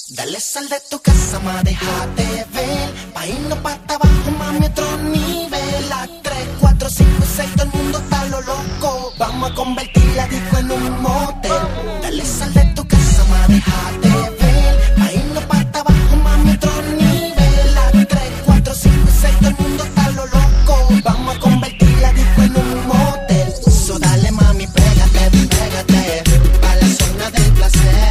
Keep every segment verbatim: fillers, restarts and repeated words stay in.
Dale sal de tu casa, ma, déjate ver. Pa' irnos pa' abajo, mami, otro nivel. A tres, cuatro, cinco y seis, todo el mundo está lo loco. Vamos a convertir la disco en un motel. Dale sal de tu casa, ma, déjate ver. Pa' irnos pa' abajo, mami, otro nivel. A tres, cuatro, cinco y seis, todo el mundo está lo loco. Vamos a convertir la disco en un motel. So dale, mami, pégate, pégate pa' la zona del placer.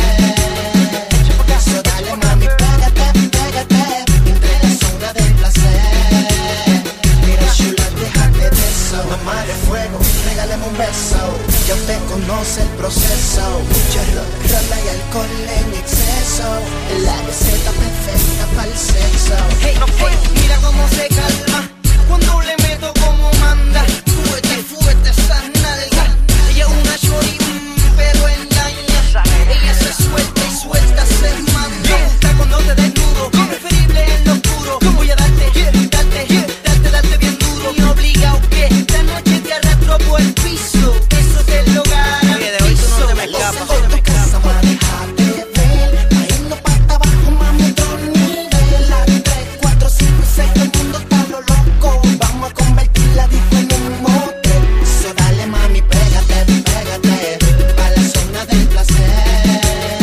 Mamá de fuego, regálame un beso. Ya usted conoce el proceso. Mucha rola y alcohol en exceso. Es la receta perfecta para el sexo. Hey, hey, mira cómo se calma cuando le meto como manda. Fuerte, fuerte, esa nalga. Ella es una shorty, mm, pero engaña. Ella se suelta y suelta se manda. Me gusta cuando te desnudo, preferible en lo oscuro. Voy a darte, darte, darte, darte bien duro. Y obligado que esta noche te arrastro por el piso. Eso te lo garantizo. Oye, de hoy tú no te me escapas, no te me escapas. Déjate ver, pa' irnos pa' abajo, mami, otro nivel. A tres, cuatro, cinco y seis, todo el mundo está lo loco. Vamos a convertir la disco en un motel. So dale, mami, pégate, pégate pa' la zona del placer.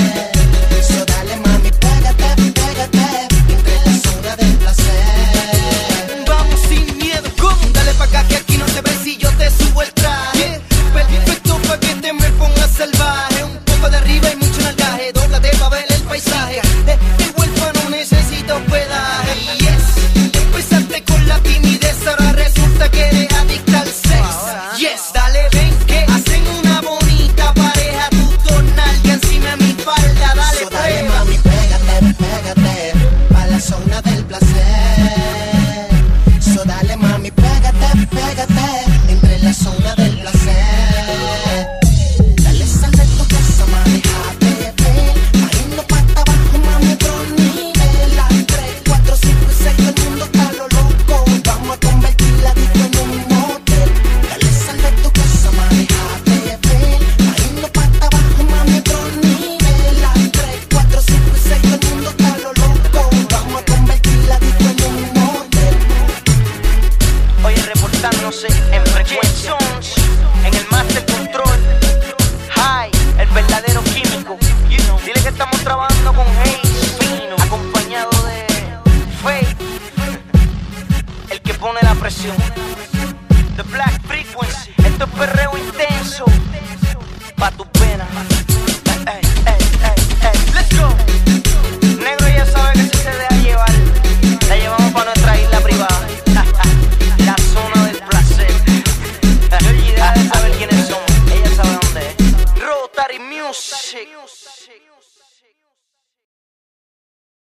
So dale, mami, pégate, pégate entre la zona del placer. Vamos sin miedo, ¿cómo? Dale pa' acá que aquí no se ve si yo te subo el traje. Perfecto pa' que te me pongas salvaje. Un poco de arriba y mucho nalgaje. Dóblate pa' ver el paisaje. Eh, el huérfano necesita hospedaje. Yes, empezaste con la timidez, ahora resulta que eres adicta al sex. Yes, dale ven que hacen una bonita pareja. Tú con nalga encima de mi falda, dale So dale, prueba. mami, pégate, pégate pa' la zona del placer. So dale, mami, pégate, pégate entre la zona del placer. Dale sal de tu casa, mami, déjate ver. Pa' irnos pa' abajo, mami, otro nivel. A tres, cuatro, cinco y seis, todo el mundo está lo loco. Vamos a convertir la disco en un motel. Dale sal de tu casa, mami, déjate ver. Pa' irnos pa' abajo, mami, otro nivel. A tres, cuatro, cinco y seis, todo el mundo está lo loco. Vamos a convertir la disco en un motel. Oye, reportándose en frecuencia, en el Master Control, High, el verdadero químico. Dile que estamos trabajando con Hayes Fino, acompañado de Faith, el que pone la presión. The Black Frequency, esto es perreo intenso, pa' tu pena. Ey, ey, ey, ey, let's go. Negro ya sabe que si se deja llevar, la llevamos pa' nuestra isla privada. La zona del placer. Yo olvidé de saber quiénes somos. Ella sabe dónde es. Rotary Music.